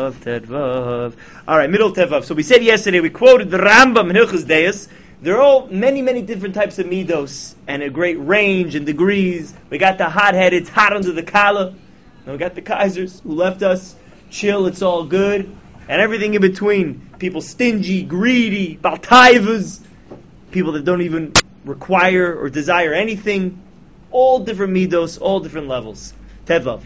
Tedvav. All right, middle Tedvav. So we said yesterday, we quoted the Rambam in Hilchos Deis. There are all many different types of midos and a great range and degrees. We got the hot-headed, it's hot under the collar. And we got the Kaisers who left us chill, it's all good. And everything in between. People stingy, greedy, baltaivas, people that don't even require or desire anything. All different midos, all different levels. Tedvav.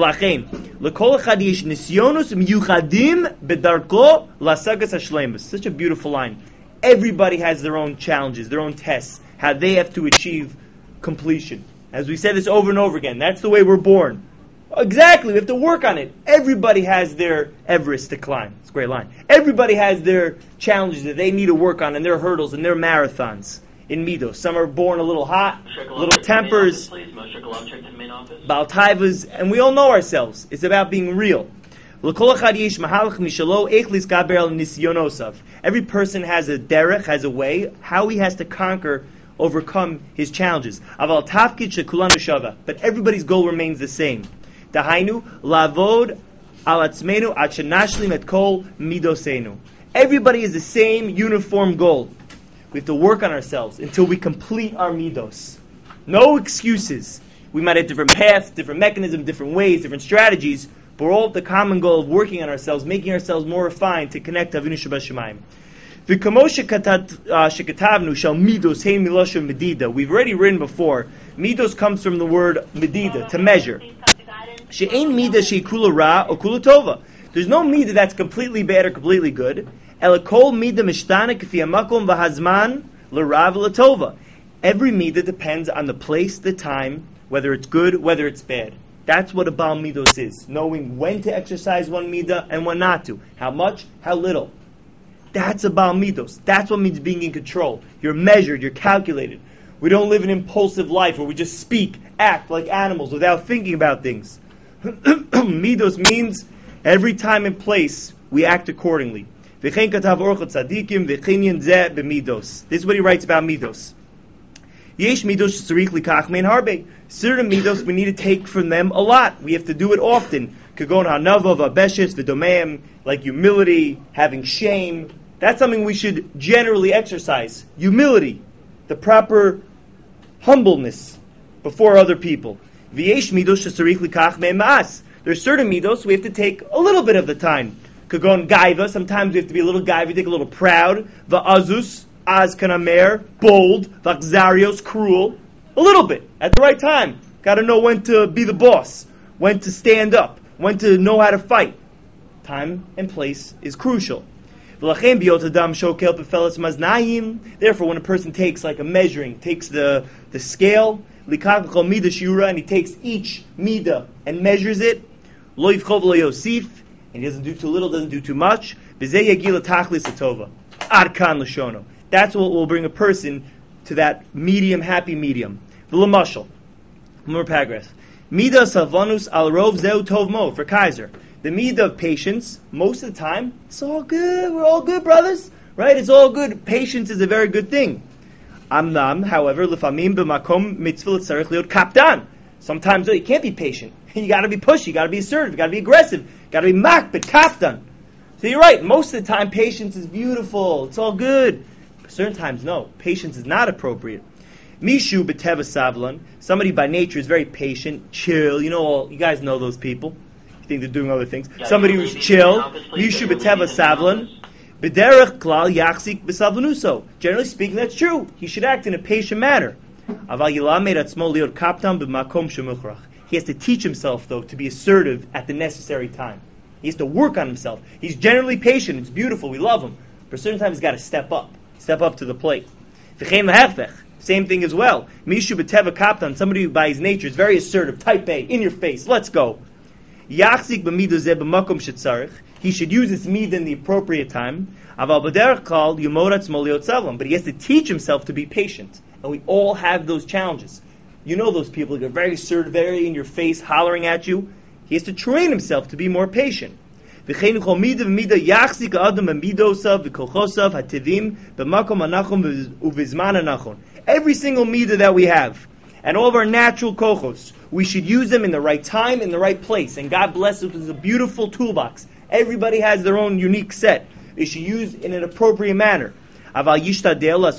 Such a beautiful line. Everybody has their own challenges, their own tests, how they have to achieve completion. As we said this over and over again, that's the way we're born. Exactly, we have to work on it. Everybody has their Everest to climb. It's a great line. Everybody has their challenges that they need to work on, and their hurdles, and their marathons in midos. Some are born a little hot, little tempers, baltaivas, and we all know ourselves. It's about being real. Every person has a derech, has a way, how he has to overcome his challenges. But everybody's goal remains the same. Everybody has the same uniform goal. We have to work on ourselves until we complete our midos. No excuses. We might have different paths, different mechanisms, different ways, different strategies, but we're all at the common goal of working on ourselves, making ourselves more refined to connect to Avinu Shebashamayim. We've already written before, midos comes from the word medida, to measure. There's no midah that's completely bad or completely good. Every midah depends on the place, the time, whether it's good, whether it's bad. That's what a Baal Midos is. Knowing when to exercise one midah and when not to. How much, how little. That's a Baal Midos. That's what means being in control. You're measured, you're calculated. We don't live an impulsive life where we just speak, act like animals without thinking about things. Midos means every time and place we act accordingly. This is what he writes about midos. Certain midos we need to take from them a lot. We have to do it often. Like humility, having shame. That's something we should generally exercise. Humility, the proper humbleness before other people. There's certain midos we have to take a little bit of the time. Kagon gaiva, sometimes we have to be a little gaiva, take a little proud. Va'azus, az kanamer, bold. Va'chzarios, cruel. A little bit, at the right time. Got to know when to be the boss, when to stand up, when to know how to fight. Time and place is crucial. Therefore, when a person takes like a measuring, takes the scale, and he takes each midah and measures it, and he doesn't do too little, doesn't do too much, that's what will bring a person to that medium, happy medium. More paragraph. Midah savanus al rov zeu tov mo, for Kaiser. The midah of patience, most of the time, it's all good. We're all good, brothers. Right? It's all good. Patience is a very good thing. Amnam, however, lefamim b'makom mitzvah tzarich liot kapdan. Sometimes you can't be patient. You got to be pushy. You got to be assertive. You got to be aggressive. You got to be makbid, kapdan. So you're right. Most of the time, patience is beautiful. It's all good. But certain times, no. Patience is not appropriate. Mishu b'teva savlan. Somebody by nature is very patient, chill. You guys know those people. You think they're doing other things. Somebody who's chill. Mishu b'teva savlan. B'derech klal yachzik b'savlanuso. Generally speaking, that's true. He should act in a patient manner. Aval yilamed atzmo liot kaptam b'makom shemuchrach. He has to teach himself, though, to be assertive at the necessary time. He has to work on himself. He's generally patient. It's beautiful. We love him. But certain times he's got to step up to the plate. Same thing as well. Mishu b'teva kaptan, somebody who by his nature is very assertive, type A, in your face, let's go. Yachzik b'midah zeh b'makom shetzarich. He should use his midah in the appropriate time. Aval b'derech kal yomod atzmo liot savlan. But he has to teach himself to be patient. And we all have those challenges. You know those people who are very assertive, very in your face, hollering at you. He has to train himself to be more patient. Every single midah that we have, and all of our natural kochos, we should use them in the right time, in the right place. And God bless us with a beautiful toolbox. Everybody has their own unique set. They should use in an appropriate manner. But sometimes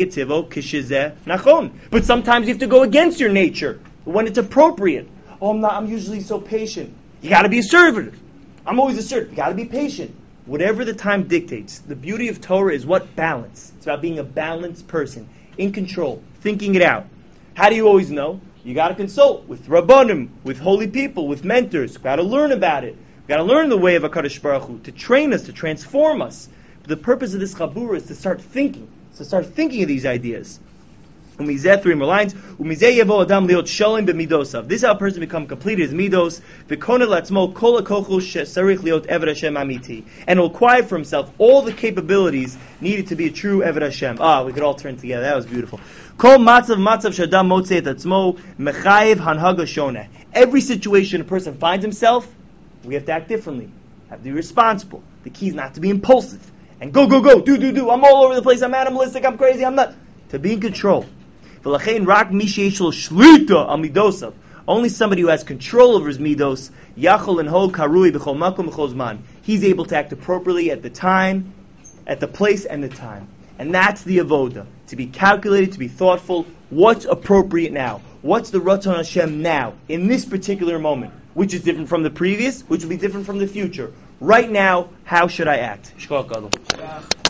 you have to go against your nature when it's appropriate. I'm usually so patient. You got to be assertive. I'm always assertive. You got to be patient. Whatever the time dictates. The beauty of Torah is what? Balance. It's about being a balanced person, in control, thinking it out. How do you always know? You got to consult with Rabbanim, with holy people, with mentors. Got to learn about it. Got to learn the way of HaKadosh Baruch Hu, to train us, to transform us. But the purpose of this Chabura is to start thinking of these ideas. This is how a person becomes complete his midos, and will acquire for himself all the capabilities needed to be a true Eved Hashem. We could all turn together. That was beautiful. Every situation a person finds himself, we have to act differently. Have to be responsible. The key is not to be impulsive and go, do. I'm all over the place. I'm animalistic. I'm crazy. I'm not. To be in control. Only somebody who has control over his midos, he's able to act appropriately at the time, at the place, and the time. And that's the avoda. To be calculated, to be thoughtful. What's appropriate now? What's the Ratzon Hashem now, in this particular moment? Which is different from the previous, which will be different from the future. Right now, how should I act? Shkoch Gadol.